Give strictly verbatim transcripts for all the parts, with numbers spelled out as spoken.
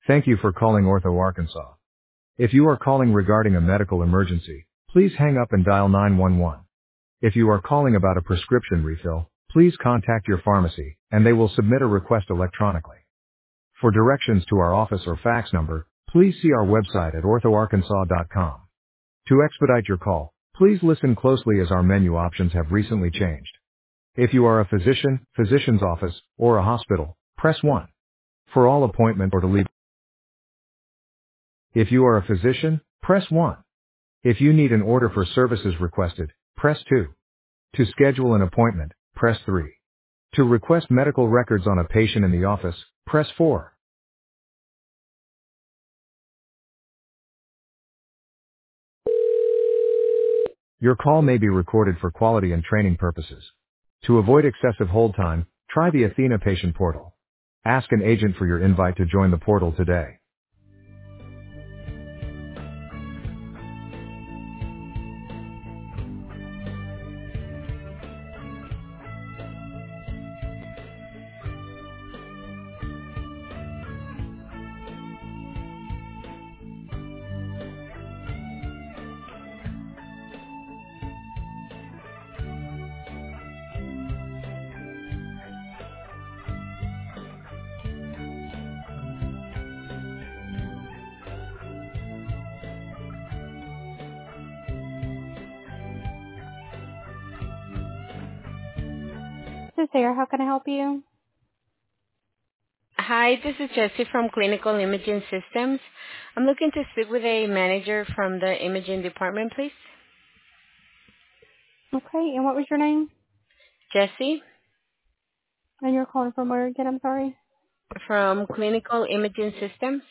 Thank you for calling Ortho Arkansas. If you are calling regarding a medical emergency, please hang up and dial nine one one. If you are calling about a prescription refill, please contact your pharmacy, and they will submit a request electronically. For directions to our office or fax number, please see our website at ortho arkansas dot com. To expedite your call, please listen closely as our menu options have recently changed. If you are a physician, physician's office, or a hospital, press one. For all appointment or to leave. If you are a physician, press one. If you need an order for services requested, press two. To schedule an appointment, press three. To request medical records on a patient in the office, press four. Your call may be recorded for quality and training purposes. To avoid excessive hold time, try the Athena patient portal. Ask an agent for your invite to join the portal today. This is Sarah. How can I help you? Hi, this is Jessie from Clinical Imaging Systems. I'm looking to speak with a manager from the imaging department, please. Okay, and what was your name? Jessie And you're calling from where again? I'm sorry. from Clinical Imaging Systems.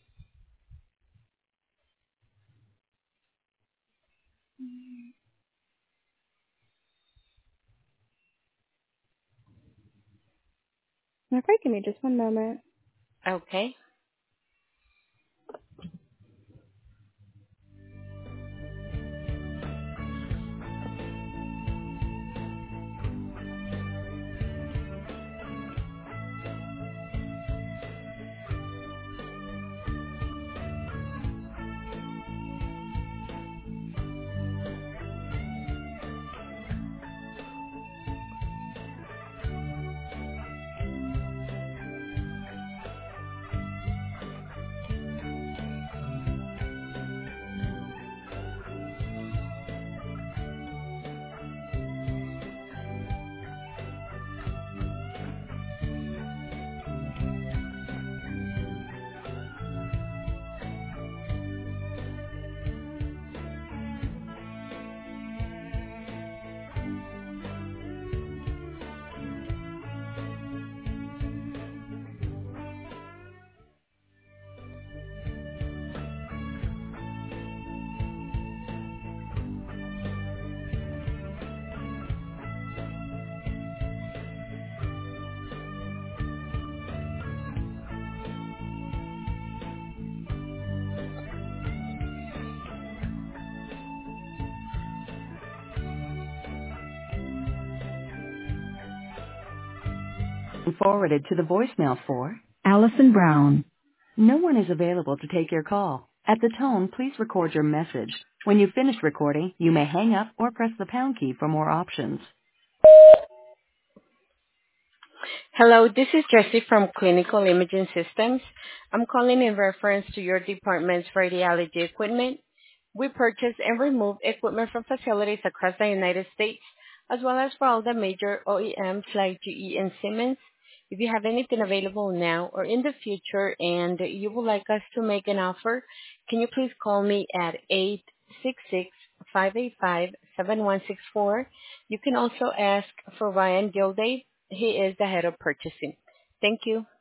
Okay, give me just one moment. Okay. Forwarded to the voicemail for Allison Brown. No one is available to take your call. At the tone, please record your message. When you've finished recording, you may hang up or press the pound key for more options. Hello, this is Jessie from Clinical Imaging Systems. I'm calling in reference to your department's radiology equipment. We purchase and remove equipment from facilities across the United States, as well as for all the major O E Ms like G E and Siemens. If you have anything available now or in the future and you would like us to make an offer, can you please call me at eight six six, five eight five, seven one six four. You can also ask for Ryan Gilday. He is the head of purchasing. Thank you.